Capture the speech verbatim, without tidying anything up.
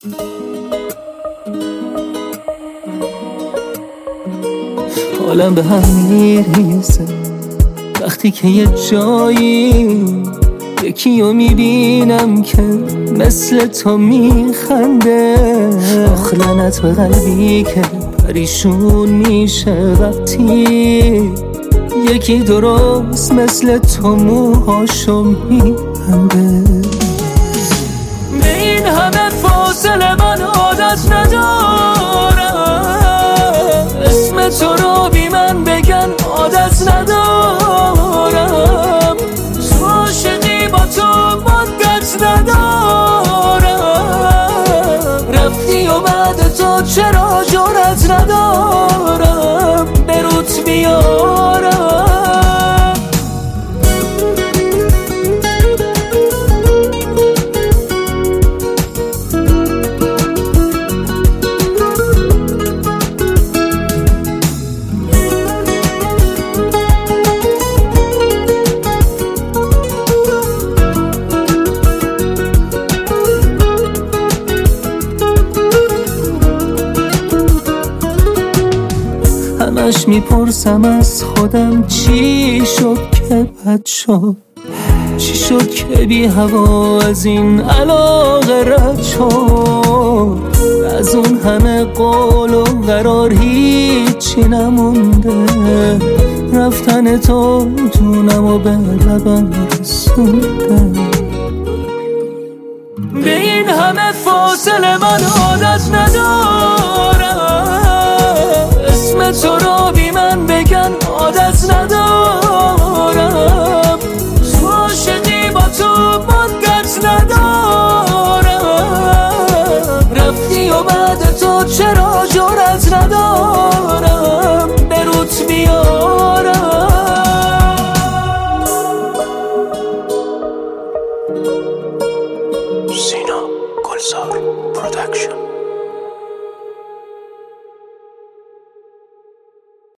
حالم به هم میریزه وقتی که یه جایی یکی رو میبینم که مثل تو میخنده. آخ لعنت به قلبی که پریشون میشه وقتی یکی درست مثل تو موهاشو میبنده. به این همه فاصله من عادت ندارم، اسم تو رو بی من بگن عادت ندارم، تو عاشقی با تو مدت ندارم، رفتی و بعد تو چرا جرأت ندارم به روت بیارم. همش میپرسم از خودم چی شد که بد شد، چی شد که بی هوا از این علاقه رد شد. از اون همه قول و قرار هیچی نمونده، رفتن تو دونم و به لبم رسونده. به این همه فاصله من عادت ندارم، اسم تو رو بی من بگن عادت ندارم، تو عاشقی با تو مدت ندارم، رفتی و بعد تو چرا جرأت ندارم به روت بیارم. سینا گلزار پرودکشن.